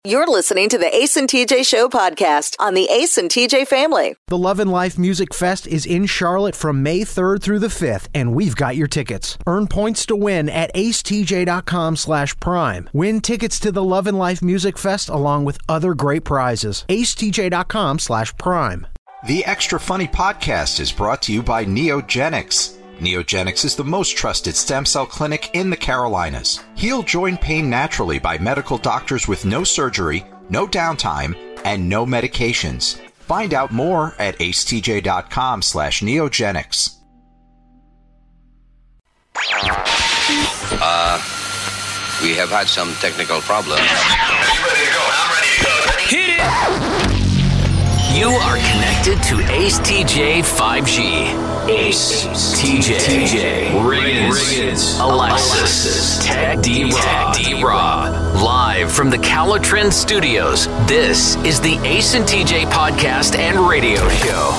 You're listening to the Ace and TJ Show podcast on the Ace and TJ family. The Love and Life Music Fest is in Charlotte from May 3rd through the 5th, and we've got your tickets. Earn points to win at acetj.com/prime. Win tickets to the Love and Life Music Fest along with other great prizes. acetj.com/prime. The Extra Funny podcast is brought to you by Neogenics. Neogenics is the most trusted stem cell clinic in the Carolinas. Heal joint pain naturally by medical doctors with no surgery, no downtime, and no medications. Find out more at acetj.com/neogenics. We have had some technical problems. Hit it! You are connected to Ace TJ 5G. Ace TJ Riggins, Alexis, Tech D-Rob. Live from the Calatrend Studios, this is the Ace and TJ podcast and radio show.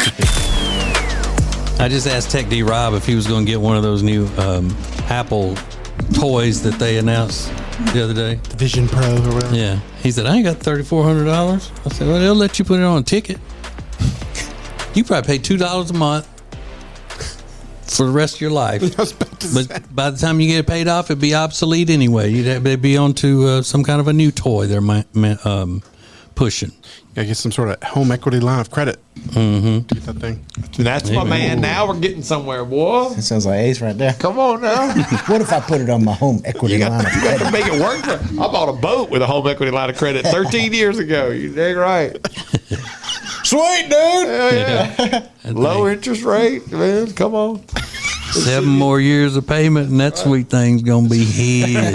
I just asked Tech D-Rob if he was going to get one of those new Apple toys that they announced the other day. The Vision Pro or whatever. Yeah. He said, I ain't got $3,400. I said, well, they'll let you put it on a ticket. You probably pay $2 a month for the rest of your life. But by the time you get it paid off, it'd be obsolete anyway. They'd be on to some kind of a new toy they're pushing. You gotta get some sort of home equity line of credit to get that thing. That's my man. Now we're getting somewhere, boy. That sounds like Ace right there. Come on now. What if I put it on my home equity line of You got to make it work. I bought a boat with a home equity line of credit 13 years ago. You dang right. Sweet, dude. Hell yeah. Low interest rate, man. Come on. 7 more years of payment, and that sweet thing's gonna be his.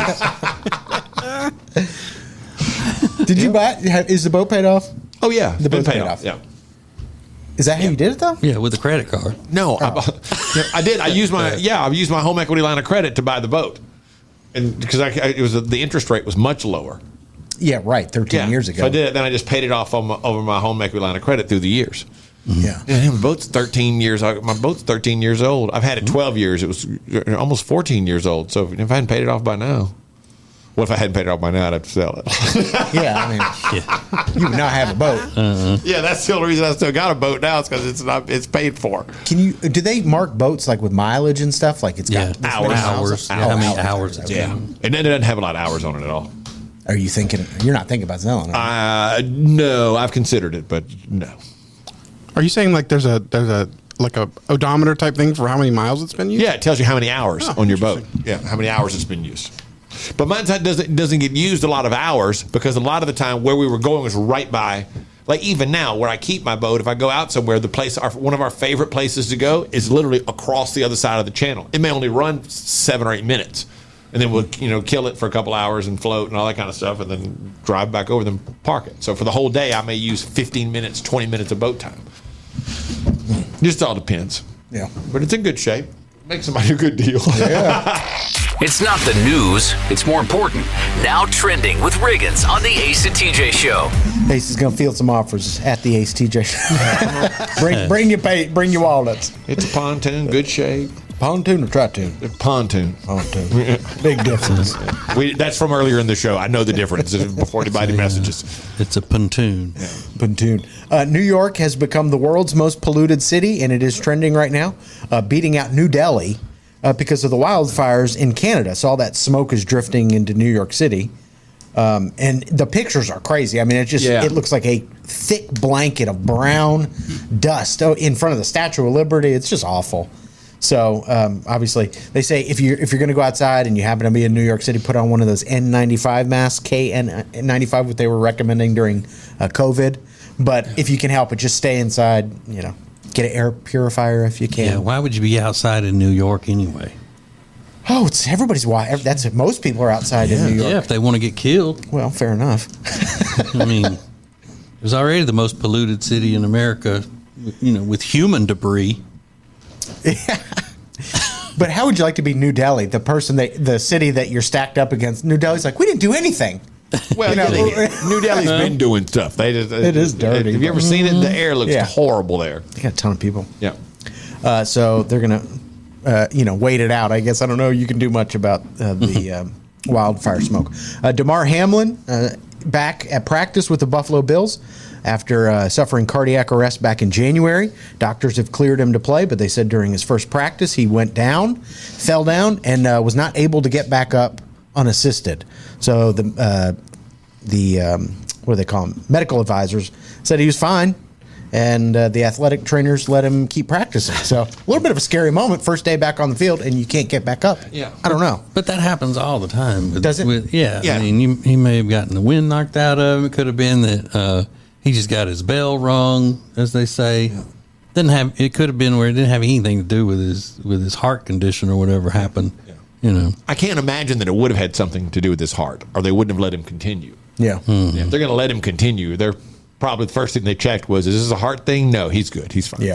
Did you buy it? Is the boat paid off? Oh yeah, The boat's paid off. Yeah. Is that how you did it though? Yeah, with a credit card. No, I did. I used my home equity line of credit to buy the boat, and because the interest rate was much lower. Yeah, right. 13 years ago. So I did it. Then I just paid it off over my home equity line of credit through the years. Yeah. My boat's 13 years. My boat's 13 years old. I've had it 12 years. It was almost 14 years old. So if I hadn't paid it off by now, what if I hadn't paid it off by now? I'd have to sell it. Yeah, I mean, you would not have a boat. Yeah, that's the only reason I still got a boat now. Is because it's paid for. Do they mark boats like with mileage and stuff? Like it's got hours. How many hours? Yeah, and then it doesn't have a lot of hours on it at all. Are you thinking? You're not thinking about selling it? No, I've considered it, but no. Are you saying like there's a like a odometer type thing for how many miles it's been used? Yeah, it tells you how many hours on your boat. Yeah, how many hours it's been used. But mine doesn't get used a lot of hours because a lot of the time where we were going was right by, like even now where I keep my boat. If I go out somewhere, one of our favorite places to go is literally across the other side of the channel. It may only run 7 or 8 minutes, and then we'll kill it for a couple hours and float and all that kind of stuff, and then drive back over, then park it. So for the whole day, I may use 15 minutes, 20 minutes of boat time. Just all depends. Yeah, but it's in good shape. Make somebody a good deal. Yeah. It's not the news, it's more important. Now trending with Riggins on the Ace and TJ Show. Ace is going to field some offers at the Ace TJ Show. bring your wallets. It's a pontoon, good shape. Pontoon or tri-toon? Pontoon. Big difference. That's from earlier in the show. I know the difference before anybody messages. It's a pontoon. Yeah. Pontoon. New York has become the world's most polluted city, and it is trending right now, beating out New Delhi because of the wildfires in Canada. So all that smoke is drifting into New York City. And the pictures are crazy. I mean, it looks like a thick blanket of brown dust in front of the Statue of Liberty. It's just awful. So obviously, they say if you're going to go outside and you happen to be in New York City, put on one of those N95 masks, KN95, what they were recommending during COVID. But if you can help it, just stay inside. Get an air purifier if you can. Yeah. Why would you be outside in New York anyway? Oh, it's everybody's why. That's it. Most people are outside in New York. Yeah, if they want to get killed. Well, fair enough. I mean, it was already the most polluted city in America, with human debris. Yeah. But how would you like to be New Delhi, the city that you're stacked up against? New Delhi's like, we didn't do anything. Well, New Delhi's been doing stuff. It is dirty. Have you ever seen it? The air looks horrible there. They got a ton of people. Yeah. So they're going to, wait it out. I guess I don't know. You can do much about the wildfire smoke. Damar Hamlin back at practice with the Buffalo Bills after suffering cardiac arrest back in January. Doctors have cleared him to play, but they said during his first practice he fell down, and was not able to get back up unassisted. So the what do they call them? Medical advisors said he was fine, and the athletic trainers let him keep practicing. So a little bit of a scary moment. First day back on the field, and you can't get back up. Yeah. I don't know. But that happens all the time. Does it? Yeah. I mean, he may have gotten the wind knocked out of him. It could have been that he just got his bell rung, as they say. Yeah. It could have been where it didn't have anything to do with his heart condition or whatever happened. Yeah. You know, I can't imagine that it would have had something to do with his heart, or they wouldn't have let him continue. Yeah. Mm-hmm. If they're going to let him continue, they're probably the first thing they checked was, is this a heart thing? No, he's good. He's fine. Yeah.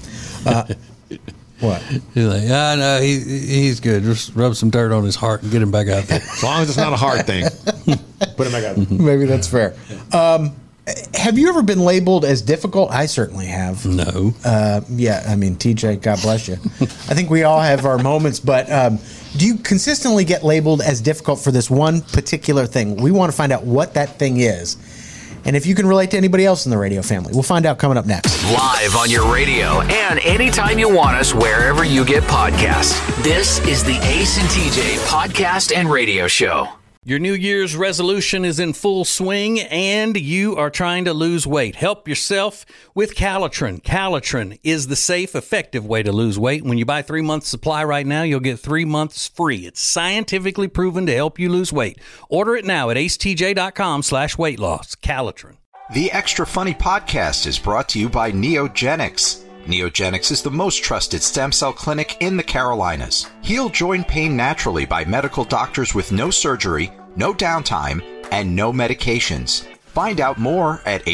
What? He's like, no, he's good. Just rub some dirt on his heart and get him back out there. As long as it's not a heart thing, put him back out there. Maybe that's fair. Have you ever been labeled as difficult? I certainly have. No. Yeah, I mean, TJ, God bless you. I think we all have our moments, but do you consistently get labeled as difficult for this one particular thing? We want to find out what that thing is, and if you can relate to anybody else in the radio family. We'll find out coming up next. Live on your radio and anytime you want us, wherever you get podcasts. This is the Ace and TJ podcast and radio show. Your New Year's resolution is in full swing, and you are trying to lose weight. Help yourself with Calitrin. Calitrin is the safe, effective way to lose weight. When you buy 3 months supply right now, you'll get 3 months free. It's scientifically proven to help you lose weight. Order it now at acetj.com/weight loss. Calitrin. The Extra Funny podcast is brought to you by Neogenics. Neogenics is the most trusted stem cell clinic in the Carolinas. Heal joint pain naturally by medical doctors with no surgery, no downtime, and no medications. Find out more at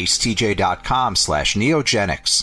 acetj.com/neogenics.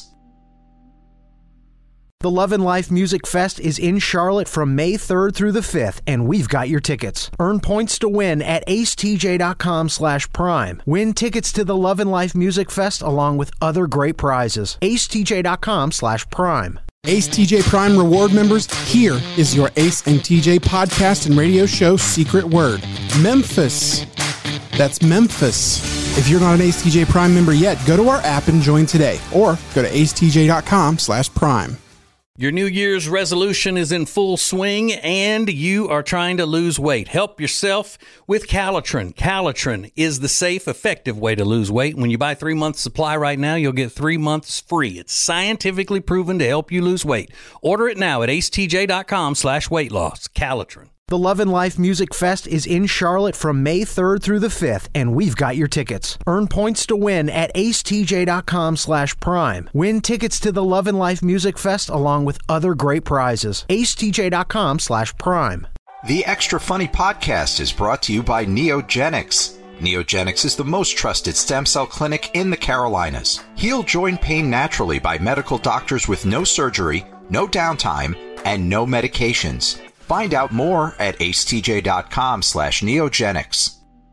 The Love and Life Music Fest is in Charlotte from May 3rd through the 5th, and we've got your tickets. Earn points to win at acetj.com/prime. Win tickets to the Love and Life Music Fest along with other great prizes. acetj.com/prime. Ace TJ Prime reward members, here is your Ace and TJ podcast and radio show secret word. Memphis. That's Memphis. If you're not an Ace TJ Prime member yet, go to our app and join today, or go to acetj.com/prime. Your New Year's resolution is in full swing, and you are trying to lose weight. Help yourself with Calitrin. Calitrin is the safe, effective way to lose weight. When you buy 3 months supply right now, you'll get 3 months free. It's scientifically proven to help you lose weight. Order it now at acetj.com/weight loss. Calitrin. The Love and Life Music Fest is in Charlotte from May 3rd through the 5th, and we've got your tickets. Earn points to win at acetj.com/prime. Win tickets to the Love and Life Music Fest along with other great prizes. acetj.com/prime. The Extra Funny podcast is brought to you by Neogenics. Neogenics is the most trusted stem cell clinic in the Carolinas. Heal joint pain naturally by medical doctors with no surgery, no downtime, and no medications. Find out more at acetj.com/neogenics.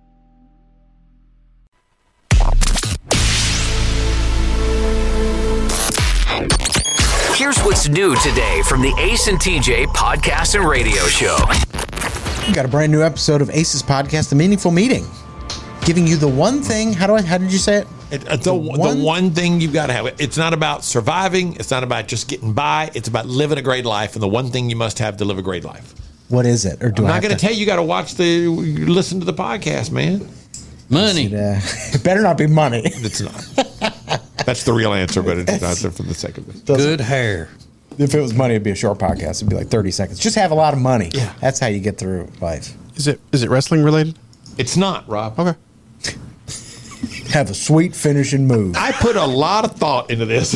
Here's what's new today from the Ace and TJ podcast and radio show. We got a brand new episode of Ace's podcast, The Meaningful Meeting, giving you the one thing. How did you say it? The one thing you've got to have. It's not about surviving. It's not about just getting by. It's about living a great life. And the one thing you must have to live a great life. What is it? Or I'm not going to tell you. You got to listen to the podcast, man. Money. It better not be money. It's not. That's the real answer, but it's not for the sake of it. Good hair. If it was money, it'd be a short podcast. It'd be like 30 seconds. Just have a lot of money. Yeah. That's how you get through life. Is it wrestling related? It's not, Rob. Okay. Have a sweet finishing move. I put a lot of thought into this.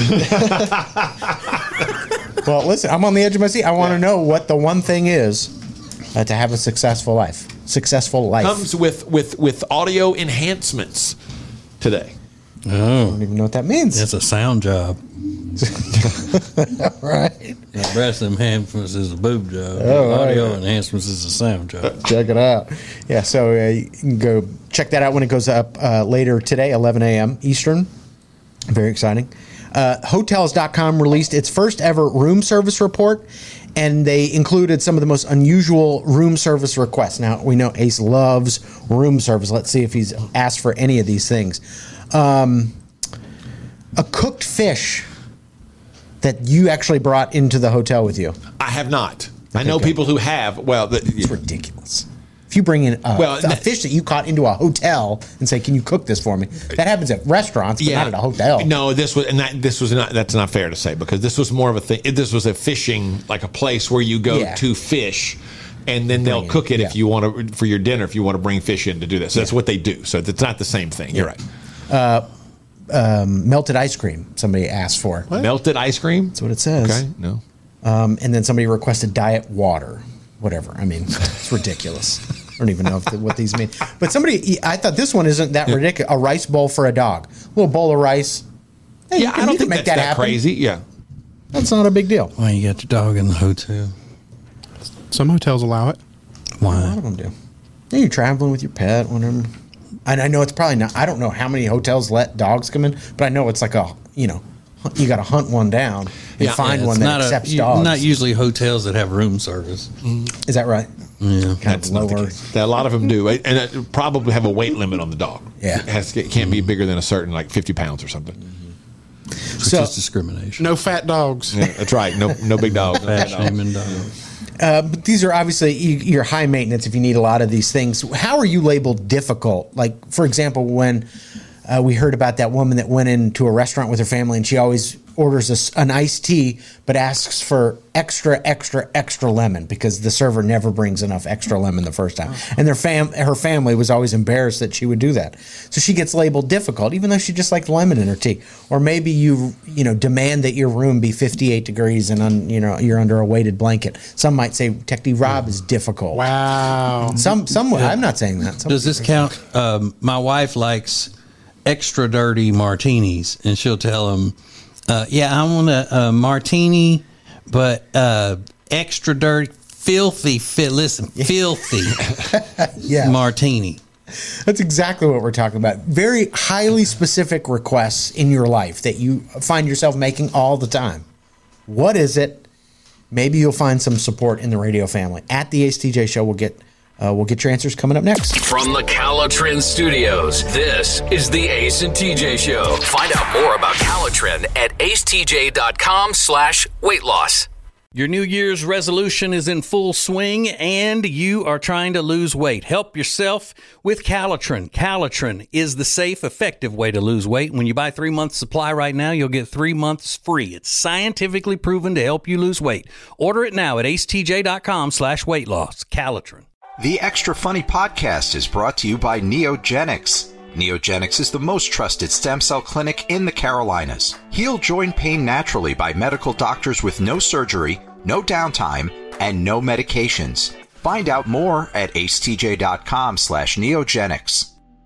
Well, listen, I'm on the edge of my seat. I want to know what the one thing is to have a successful life. Comes with audio enhancements today. I don't even know what that means. That's a sound job. Right. Breast enhancements is a boob job. Oh, Audio right. enhancements is a sound job. Check it out. Yeah, so you can go check that out when it goes up later today, 11 a.m. Eastern. Very exciting. Hotels.com released its first ever room service report, And they included some of the most unusual room service requests. Now, we know Ace loves room service. Let's see if he's asked for any of these things. A cooked fish that you actually brought into the hotel with you. I have not. I know people who have. Well, it's ridiculous. If you bring in a fish that you caught into a hotel and say, "Can you cook this for me?" That happens at restaurants, but not at a hotel. No, this was not. That's not fair to say, because this was more of a thing. This was a fishing, like a place where you go to fish, and then they'll cook it if you want to for your dinner. If you want to bring fish in to do that, so that's what they do. So it's not the same thing. You're right. Melted ice cream. Somebody asked for melted ice cream. That's what it says. Okay, no. And then somebody requested diet water. Whatever. I mean, it's ridiculous. I don't even know what these mean. But I thought this one isn't that ridiculous. A rice bowl for a dog. A little bowl of rice. Hey, I don't think make that's that happen. crazy. Yeah. That's not a big deal. Why you got your dog in the hotel? Some hotels allow it. Why? A lot of them do. Yeah, you're traveling with your pet, whatever. And I know it's probably not. I don't know how many hotels let dogs come in, but I know it's like you got to hunt one down and find one that accepts dogs. Not usually hotels that have room service. Is that right? Yeah, that's lower. A lot of them do, and it probably have a weight limit on the dog. Yeah, it can't be bigger than a certain, like 50 pounds or something. Which is discrimination. No fat dogs. Yeah, that's right. No big dogs. Fat shaming dogs. But these are obviously you're high maintenance if you need a lot of these things. How are you labeled difficult? Like, for example, when we heard about that woman that went into a restaurant with her family and she always orders an iced tea but asks for extra lemon because the server never brings enough extra lemon the first time. And her family was always embarrassed that she would do that. So she gets labeled difficult even though she just liked lemon in her tea. Or maybe you demand that your room be 58 degrees and you're under a weighted blanket. Some might say Tech D Rob is difficult. Wow. Some I'm not saying that. Does this count? My wife likes extra dirty martinis, and she'll tell them, I want a martini, but extra dirty, filthy martini. That's exactly what we're talking about. Very highly specific requests in your life that you find yourself making all the time. What is it? Maybe you'll find some support in the radio family. At the Ace TJ Show, we'll get your answers coming up next. From the Calitrin Studios, this is the Ace and TJ Show. Find out more about Calitrin at acetj.com/weight loss. Your New Year's resolution is in full swing and you are trying to lose weight. Help yourself with Calitrin. Calitrin is the safe, effective way to lose weight. When you buy 3 months supply right now, you'll get 3 months free. It's scientifically proven to help you lose weight. Order it now at acetj.com/weight loss. Calitrin. The Extra Funny podcast is brought to you by Neogenics. Neogenics is the most trusted stem cell clinic in the Carolinas. Heal joint pain naturally by medical doctors with no surgery, no downtime, and no medications. Find out more at acetj.com/neogenics.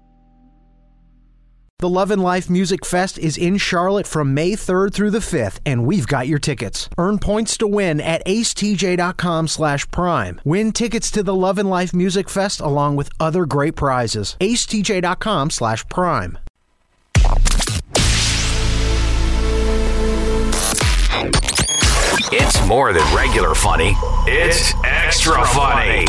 The Love and Life Music Fest is in Charlotte from May 3rd through the 5th, and we've got your tickets. Earn points to win at acetj.com/prime. Win tickets to the Love and Life Music Fest along with other great prizes. acetj.com/prime. It's more than regular funny. It's extra funny.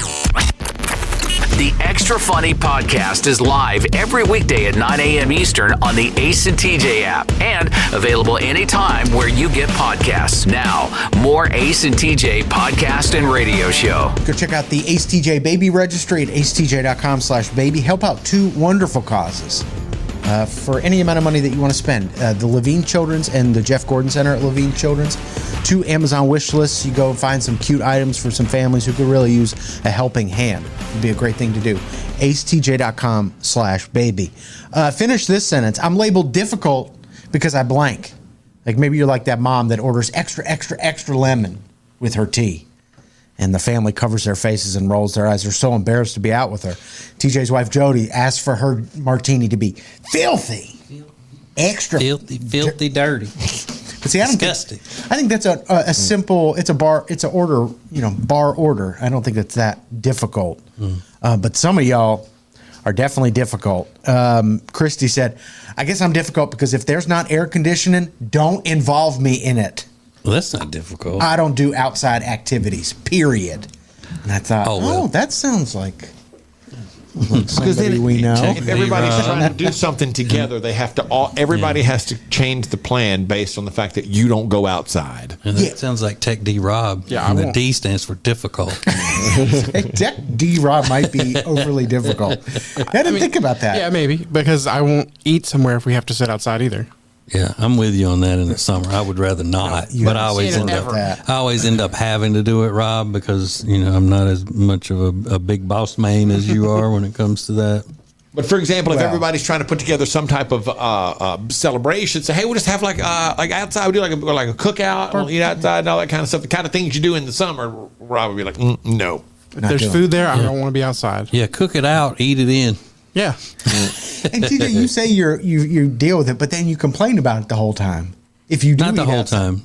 The Extra Funny podcast is live every weekday at 9 a.m. Eastern on the Ace and TJ app and available anytime where you get podcasts. Now, more Ace and TJ podcast and radio show. Go check out the Ace TJ Baby Registry at acetj.com/baby. Help out 2 wonderful causes. For any amount of money that you want to spend. The Levine Children's and the Jeff Gordon Center at Levine Children's. 2 Amazon wish lists. You go find some cute items for some families who could really use a helping hand. It'd be a great thing to do. acetj.com/baby. Finish this sentence. I'm labeled difficult because I blank. Like maybe you're like that mom that orders extra lemon with her tea. And the family covers their faces and rolls their eyes. They're so embarrassed to be out with her. TJ's wife, Jody, asked for her martini to be filthy. Extra. Filthy, dirty. But see, I think that's a simple, it's a bar order, bar order. I don't think it's that difficult. But some of y'all are definitely difficult. Christy said, I guess I'm difficult because if there's not air conditioning, don't involve me in it. Well, that's not difficult. I don't do outside activities, period. And I thought, that sounds like because then we know. If everybody's trying to do something together, they have to. Everybody has to change the plan based on the fact that you don't go outside. And that sounds like Tech D Rob. Yeah, and the D stands for difficult. Tech D Rob might be overly difficult. I didn't think about that. Yeah, maybe, because I won't eat somewhere if we have to sit outside either. Yeah, I'm with you on that in the summer. I would rather not, but I always end up having to do it, Rob, because I'm not as much of a big boss man as you are when it comes to that. But for example, if everybody's trying to put together some type of celebration, say, hey, we'll just have like outside, we do like a cookout, we'll eat outside and all that kind of stuff, the kind of things you do in the summer, Rob would be like, no. If there's food there, I don't want to be outside. Yeah, cook it out, eat it in. Yeah. And TJ, you say you deal with it, but then you complain about it the whole time. If you do not the whole time,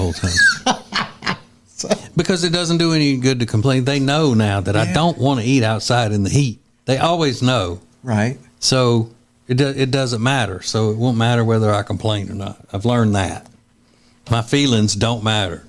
because it doesn't do any good to complain. They know now that I don't want to eat outside in the heat. They always know, right? So it doesn't matter. So it won't matter whether I complain or not. I've learned that my feelings don't matter.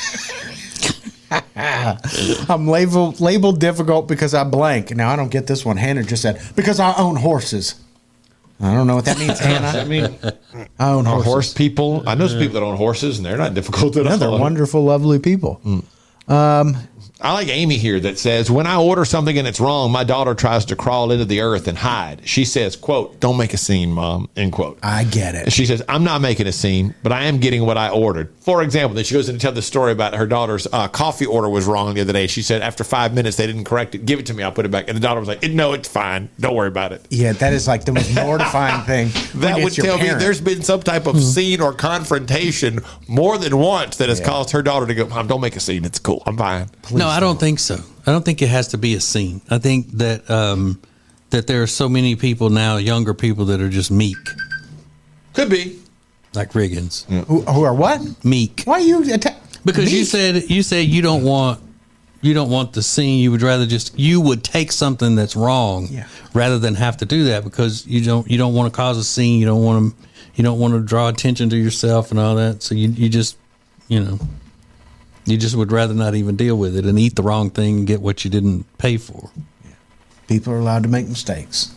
I'm labeled difficult because I blank. Now I don't get this one. Hannah just said because I own horses. I don't know what that means, Hannah. I mean, I own horses. Horse people. I know some people that own horses, and they're not difficult at all. They're wonderful, lovely people. I like Amy here that says, when I order something and it's wrong, my daughter tries to crawl into the earth and hide. She says, quote, don't make a scene, Mom, end quote. I get it. She says, I'm not making a scene, but I am getting what I ordered. For example, then she goes in to tell the story about her daughter's coffee order was wrong the other day. She said, after 5 minutes, they didn't correct it. Give it to me. I'll put it back. And the daughter was like, no, it's fine. Don't worry about it. Yeah, that is like the most mortifying thing. That would tell me there's been some type of scene or confrontation more than once that has caused her daughter to go, Mom, don't make a scene. It's cool. I'm fine. No, I don't think so. I don't think it has to be a scene. I think that that there are so many people now, younger people, that are just meek. Could be. Like Riggins. Yeah. Who are what? Meek. Why are you because meek? you said you don't want the scene. You would rather you would take something that's wrong rather than have to do that because you don't want to cause a scene. You don't want to draw attention to yourself and all that. So you just would rather not even deal with it and eat the wrong thing and get what you didn't pay for. Yeah. People are allowed to make mistakes.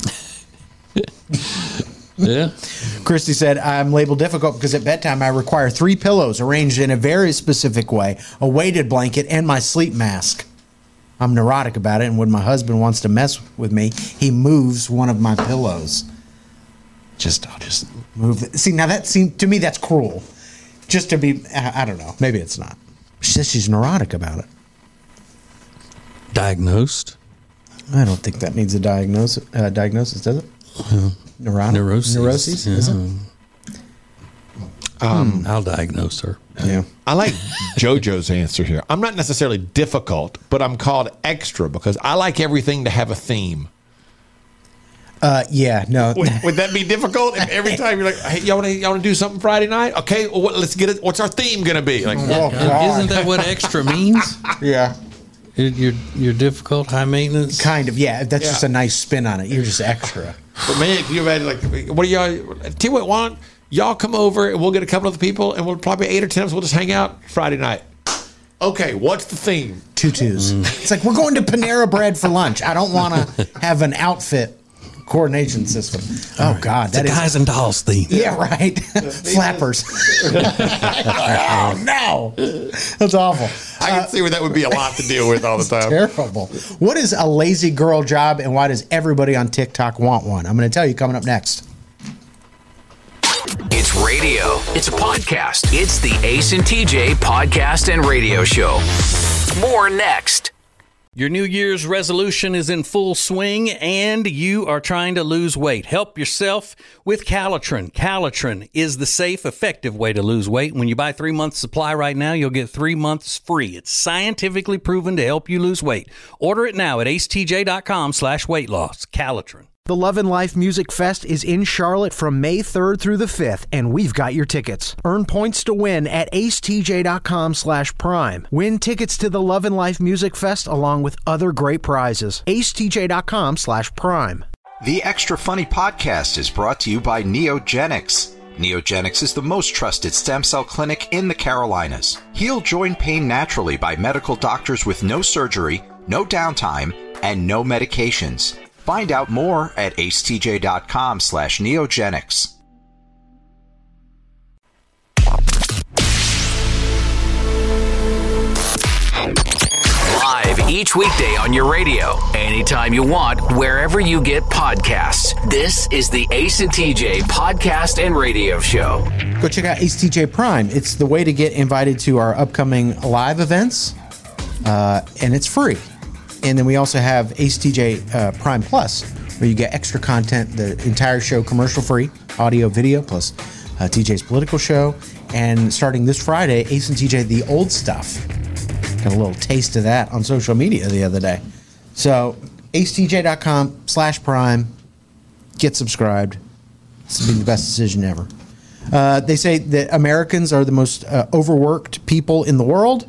Yeah. Christy said, I'm labeled difficult because at bedtime I require 3 pillows arranged in a very specific way, a weighted blanket, and my sleep mask. I'm neurotic about it, and when my husband wants to mess with me, he moves one of my pillows. I'll just move it. See, now to me, that's cruel. Just to be, I don't know. Maybe it's not. She says she's neurotic about it. Diagnosed? I don't think that needs a diagnosis, does it? Neuroses? Is it? I'll diagnose her. Yeah. I like JoJo's answer here. I'm not necessarily difficult, but I'm called extra because I like everything to have a theme. Yeah, no. Would that be difficult if every time you're like, hey, y'all want to do something Friday night? Okay, well, let's get it. What's our theme going to be? Like, isn't that what extra means? Yeah. You're difficult, high maintenance? Kind of, yeah. That's just a nice spin on it. You're just extra. But man, if you imagine, like, what do y'all, tell you what, why don't y'all come over and we'll get a couple of the people and we'll probably 8 or 10 of us, we'll just hang out Friday night. Okay, what's the theme? Tutus. It's like, we're going to Panera Bread for lunch. I don't want to have an outfit coordination system. Oh, God. That is Guys and Dolls theme. Yeah, right. Flappers. Oh, no. That's awful. I can see where that would be a lot to deal with all the time. Terrible. What is a lazy girl job and why does everybody on TikTok want one? I'm going to tell you coming up next. It's radio. It's a podcast. It's the Ace and TJ podcast and radio show. More next. Your New Year's resolution is in full swing and you are trying to lose weight. Help yourself with Calitrin. Calitrin is the safe, effective way to lose weight. When you buy 3 months supply right now, you'll get 3 months free. It's scientifically proven to help you lose weight. Order it now at acetj.com/weight loss. Calitrin. The Love and Life Music Fest is in Charlotte from May 3rd through the 5th, and we've got your tickets. Earn points to win at acetj.com/prime. Win tickets to the Love and Life Music Fest along with other great prizes. acetj.com/prime. The Extra Funny podcast is brought to you by Neogenics. Neogenics is the most trusted stem cell clinic in the Carolinas. Heal joint pain naturally by medical doctors with no surgery, no downtime, and no medications. Find out more at acetj.com/neogenics. Live each weekday on your radio, anytime you want, wherever you get podcasts. This is the Ace and TJ podcast and radio show. Go check out Ace TJ Prime. It's the way to get invited to our upcoming live events, and it's free. And then we also have Ace TJ Prime Plus, where you get extra content, the entire show commercial-free, audio, video, plus TJ's political show. And starting this Friday, Ace and TJ The Old Stuff. Got a little taste of that on social media the other day. So, acetj.com/prime. Get subscribed. It's been the best decision ever. They say that Americans are the most overworked people in the world.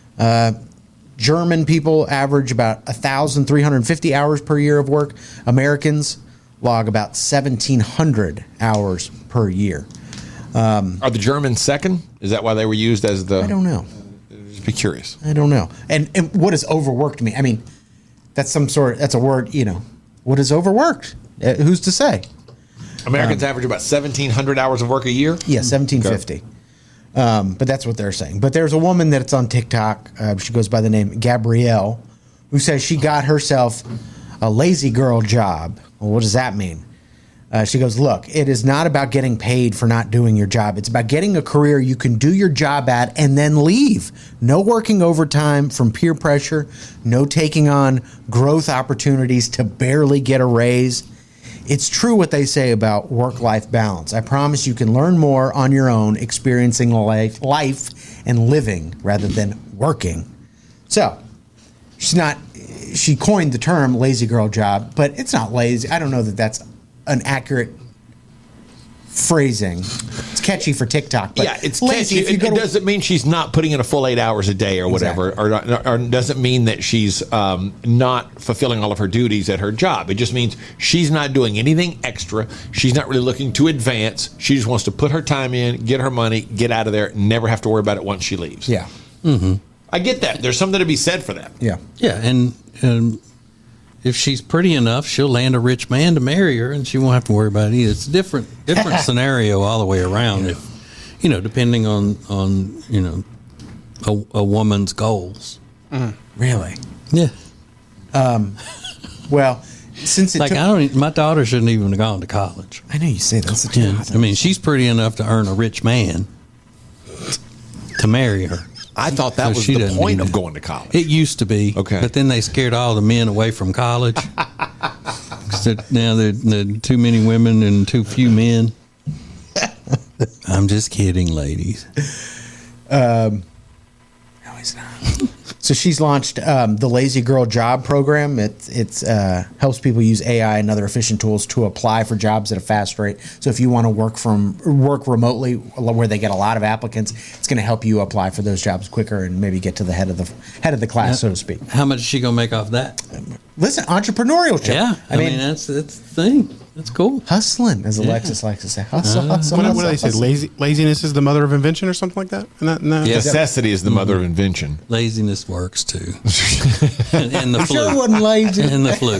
German people average about 1,350 hours per year of work. Americans log about 1,700 hours per year. Are the Germans second? Is that why they were used as the... I don't know. Just be curious. I don't know. And what does overworked mean? I mean, that's a word, What is overworked? Who's to say? Americans average about 1,700 hours of work a year? Yeah, 1,750. But that's what they're saying. But there's a woman that's on TikTok. She goes by the name Gabrielle, who says she got herself a lazy girl job. Well, what does that mean? She goes, look, it is not about getting paid for not doing your job. It's about getting a career you can do your job at and then leave. No working overtime from peer pressure. No taking on growth opportunities to barely get a raise. It's true what they say about work-life balance. I promise you can learn more on your own, experiencing life and living rather than working. So, she coined the term lazy girl job, but it's not lazy. I don't know that that's an accurate phrasing. It's catchy for TikTok, but yeah, it's lazy. It doesn't mean she's not putting in a full 8 hours a day or whatever, or doesn't mean that she's not fulfilling all of her duties at her job. It just means she's not doing anything extra. She's not really looking to advance. She just wants to put her time in, get her money, get out of there, never have to worry about it once she leaves. Yeah. Mm-hmm. I get that. There's something to be said for that. Yeah. Yeah, and if she's pretty enough, she'll land a rich man to marry her, and she won't have to worry about it either. It's a different scenario all the way around. Yeah. If depending on a woman's goals. Really? Yeah. Well, since it my daughter shouldn't even have gone to college. I know you say that. I mean, she's pretty enough to earn a rich man to marry her. I thought that was the point of going to college. It used to be. Okay. But then they scared all the men away from college. Now there are too many women and too few men. I'm just kidding, ladies. No, he's not. So she's launched the Lazy Girl Job Program. It helps people use AI and other efficient tools to apply for jobs at a fast rate. So if you want to work remotely where they get a lot of applicants, it's going to help you apply for those jobs quicker and maybe get to the head of the class, so to speak. How much is she going to make off that? Listen, entrepreneurship. Yeah, I mean that's the thing. That's cool. Hustling, as Alexis likes to say. Hustle. What do they say? Laziness is the mother of invention or something like that? No. Necessity is the mother of invention. Laziness works too. and the flu. Sure wasn't lazy. And the flu.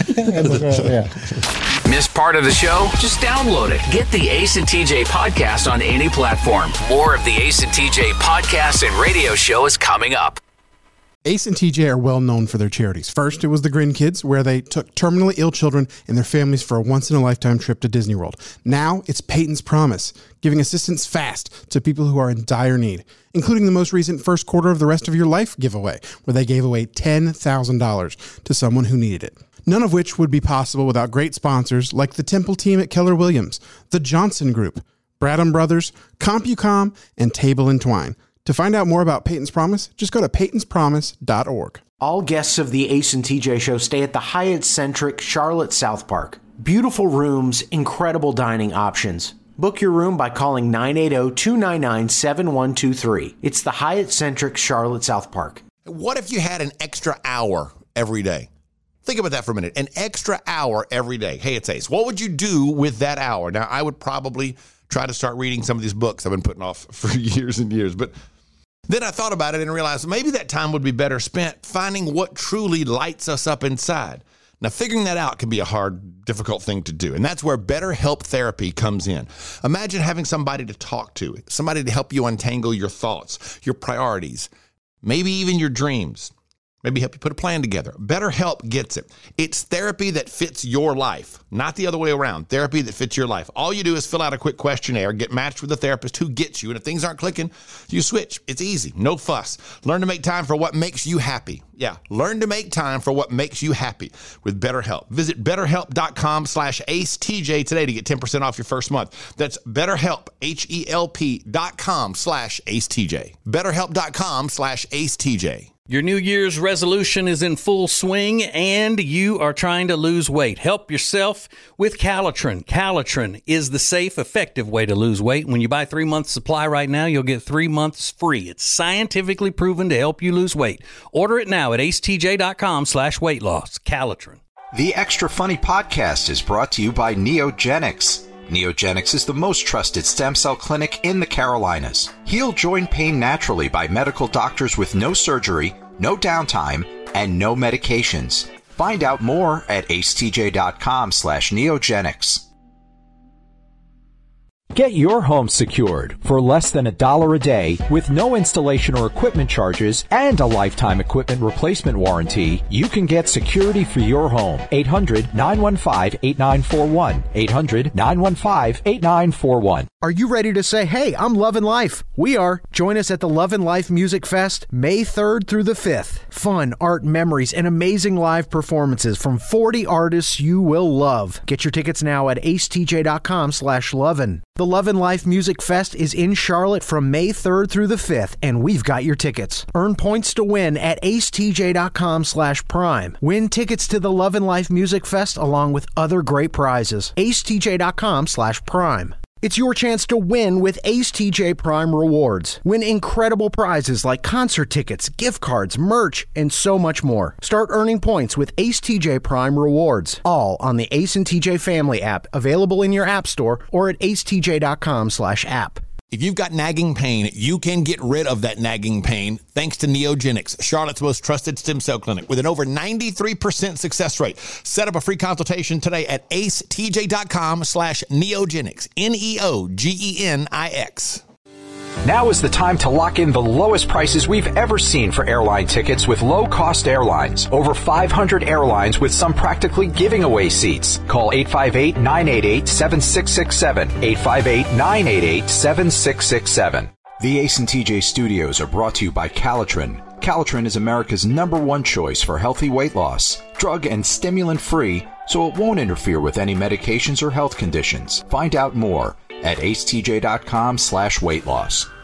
Yeah. Missed part of the show? Just download it. Get the Ace and TJ podcast on any platform. More of the Ace and TJ podcast and radio show is coming up. Ace and TJ are well known for their charities. First, it was the Grin Kids, where they took terminally ill children and their families for a once-in-a-lifetime trip to Disney World. Now, it's Peyton's Promise, giving assistance fast to people who are in dire need, including the most recent first quarter of the rest of your life giveaway, where they gave away $10,000 to someone who needed it. None of which would be possible without great sponsors like the Temple team at Keller Williams, the Johnson Group, Bradham Brothers, CompuCom, and Table and Twine. To find out more about Peyton's Promise, just go to peytonspromise.org. All guests of the Ace and TJ show stay at the Hyatt-centric Charlotte South Park. Beautiful rooms, incredible dining options. Book your room by calling 980-299-7123. It's the Hyatt-centric Charlotte South Park. What if you had an extra hour every day? Think about that for a minute. An extra hour every day. Hey, it's Ace. What would you do with that hour? Now, I would probably try to start reading some of these books I've been putting off for years and years. But then I thought about it and realized maybe that time would be better spent finding what truly lights us up inside. Now, figuring that out can be a hard, difficult thing to do. And that's where BetterHelp therapy comes in. Imagine having somebody to talk to, somebody to help you untangle your thoughts, your priorities, maybe even your dreams. Maybe help you put a plan together. BetterHelp gets it. It's therapy that fits your life, not the other way around. Therapy that fits your life. All you do is fill out a quick questionnaire, get matched with a therapist who gets you, and if things aren't clicking, you switch. It's easy, no fuss. Learn to make time for what makes you happy. Yeah, learn to make time for what makes you happy with BetterHelp. Visit BetterHelp.com/AceTJ today to get 10% off your first month. That's BetterHelp, HELP.com/AceTJ. BetterHelp.com/AceTJ. Your New Year's resolution is in full swing and you are trying to lose weight. Help yourself with Calitrin. Calitrin is the safe, effective way to lose weight. When you buy 3 months supply right now, you'll get 3 months free. It's scientifically proven to help you lose weight. Order it now at acetj.com/weight loss. Calitrin. The Extra Funny podcast is brought to you by Neogenics. Neogenics is the most trusted stem cell clinic in the Carolinas. Heal joint pain naturally by medical doctors with no surgery, no downtime, and no medications. Find out more at acetj.com/neogenics. Get your home secured for less than $1 a day with no installation or equipment charges and a lifetime equipment replacement warranty. You can get security for your home. 800-915-8941. 800-915-8941. Are you ready to say, hey, I'm loving life? We are. Join us at the Love and Life Music Fest, May 3rd through the 5th. Fun, art, memories, and amazing live performances from 40 artists you will love. Get your tickets now at acetj.com/lovin'. The Love and Life Music Fest is in Charlotte from May 3rd through the 5th, and we've got your tickets. Earn points to win at acetj.com/prime. Win tickets to the Love and Life Music Fest along with other great prizes. acetj.com/prime. It's your chance to win with Ace TJ Prime Rewards. Win incredible prizes like concert tickets, gift cards, merch, and so much more. Start earning points with Ace TJ Prime Rewards. All on the Ace and TJ Family app, available in your app store or at acetj.com/app. If you've got nagging pain, you can get rid of that nagging pain thanks to Neogenics, Charlotte's most trusted stem cell clinic with an over 93% success rate. Set up a free consultation today at acetj.com/neogenics, NEOGENIX. Now is the time to lock in the lowest prices we've ever seen for airline tickets with low-cost airlines. Over 500 airlines with some practically giving away seats. Call 858-988-7667. 858-988-7667. The Ace and TJ studios are brought to you by Calitrin. Calitrin is America's #1 choice for healthy weight loss. Drug and stimulant free, so it won't interfere with any medications or health conditions. Find out more at acetj.com/weight loss.